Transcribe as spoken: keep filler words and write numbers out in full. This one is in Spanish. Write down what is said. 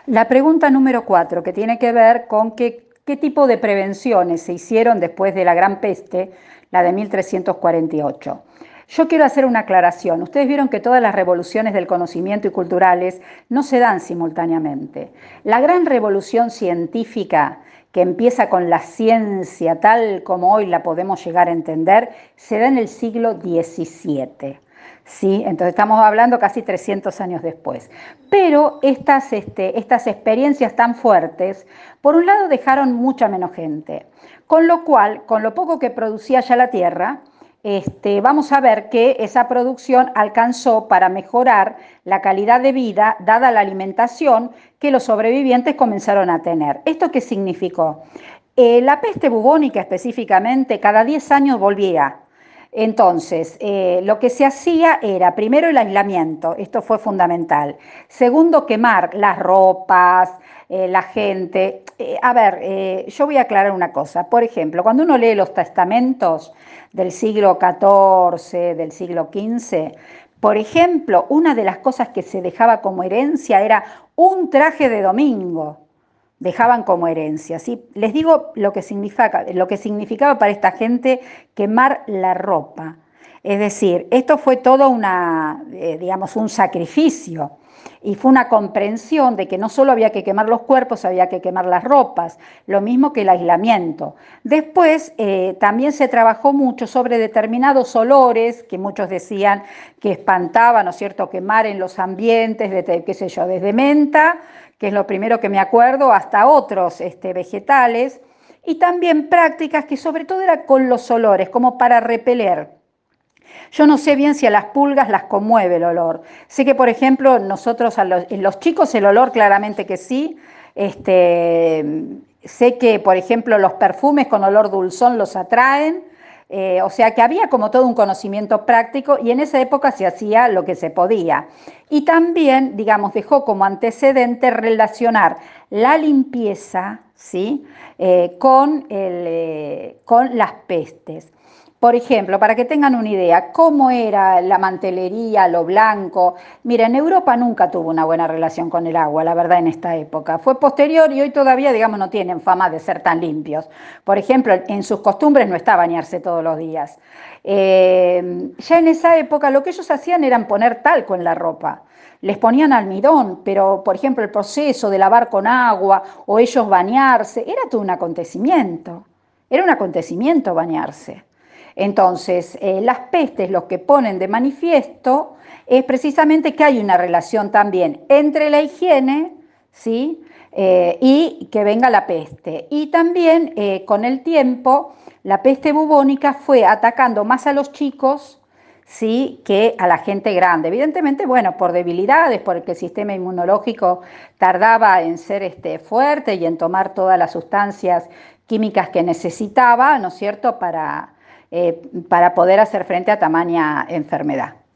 La pregunta número cuatro, que tiene que ver con qué, qué tipo de prevenciones se hicieron después de la Gran Peste, la de mil trescientos cuarenta y ocho. Yo quiero hacer una aclaración. Ustedes vieron que todas las revoluciones del conocimiento y culturales no se dan simultáneamente. La gran revolución científica, que empieza con la ciencia tal como hoy la podemos llegar a entender, se da en el siglo diecisiete. ¿Sí? Entonces estamos hablando casi trescientos años después. Pero estas, este, estas experiencias tan fuertes, por un lado dejaron mucha menos gente, con lo cual, con lo poco que producía ya la Tierra, este, vamos a ver que esa producción alcanzó para mejorar la calidad de vida, dada la alimentación que los sobrevivientes comenzaron a tener. ¿Esto qué significó? Eh, la peste bubónica específicamente cada diez años volvía. Entonces, eh, lo que se hacía era, primero, el aislamiento, esto fue fundamental. Segundo, quemar las ropas, eh, la gente. Eh, a ver, eh, yo voy a aclarar una cosa. Por ejemplo, cuando uno lee los testamentos del siglo catorce, del siglo quince, por ejemplo, una de las cosas que se dejaba como herencia era un traje de domingo. Dejaban como herencia, ¿sí? Les digo lo que significa, lo que significaba para esta gente quemar la ropa. Es decir, esto fue todo una, eh, digamos, un sacrificio y fue una comprensión de que no solo había que quemar los cuerpos, había que quemar las ropas, lo mismo que el aislamiento. Después eh, también se trabajó mucho sobre determinados olores que muchos decían que espantaban, ¿no es cierto?, quemar en los ambientes, de, qué sé yo, desde menta, que es lo primero que me acuerdo, hasta otros este, vegetales, y también prácticas que sobre todo eran con los olores, como para repeler. Yo no sé bien si a las pulgas las conmueve el olor. Sé que, por ejemplo, nosotros, a los, en los chicos el olor claramente que sí. Este, sé que, por ejemplo, los perfumes con olor dulzón los atraen. Eh, o sea que había como todo un conocimiento práctico y en esa época se hacía lo que se podía. Y también, digamos, dejó como antecedente relacionar la limpieza, ¿sí?, eh, con, el, eh, con las pestes. Por ejemplo, para que tengan una idea, ¿cómo era la mantelería, lo blanco? Mira, en Europa nunca tuvo una buena relación con el agua, la verdad, en esta época. Fue posterior y hoy todavía, digamos, no tienen fama de ser tan limpios. Por ejemplo, en sus costumbres no está bañarse todos los días. Eh, ya en esa época lo que ellos hacían era poner talco en la ropa. Les ponían almidón, pero, por ejemplo, el proceso de lavar con agua o ellos bañarse, era todo un acontecimiento. Era un acontecimiento bañarse. Entonces, eh, las pestes lo que ponen de manifiesto es precisamente que hay una relación también entre la higiene, ¿sí?, eh, y que venga la peste. Y también eh, con el tiempo la peste bubónica fue atacando más a los chicos, ¿sí?, que a la gente grande. Evidentemente, bueno, por debilidades, porque el sistema inmunológico tardaba en ser este, fuerte y en tomar todas las sustancias químicas que necesitaba, ¿no es cierto?, para, eh, para poder hacer frente a tamaña enfermedad.